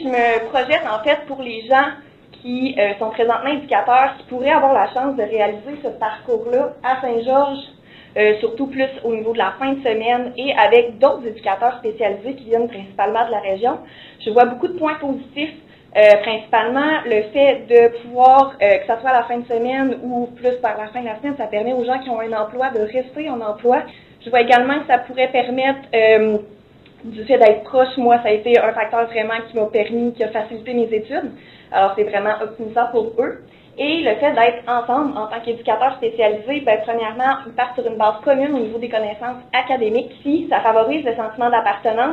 je me projette en fait pour les gens qui sont présentement éducateurs, qui pourraient avoir la chance de réaliser ce parcours-là à Saint-Georges, surtout plus au niveau de la fin de semaine et avec d'autres éducateurs spécialisés qui viennent principalement de la région. Je vois beaucoup de points positifs, principalement le fait de pouvoir, que ce soit à la fin de semaine ou plus par la fin de la semaine, ça permet aux gens qui ont un emploi de rester en emploi. Je vois également que ça pourrait permettre, du fait d'être proche, moi, ça a été un facteur vraiment qui m'a permis, qui a facilité mes études. Alors, c'est vraiment optimisant pour eux. Et le fait d'être ensemble en tant qu'éducateurs spécialisés, ben, premièrement, ils partent sur une base commune au niveau des connaissances académiques. Puis, ça favorise le sentiment d'appartenance.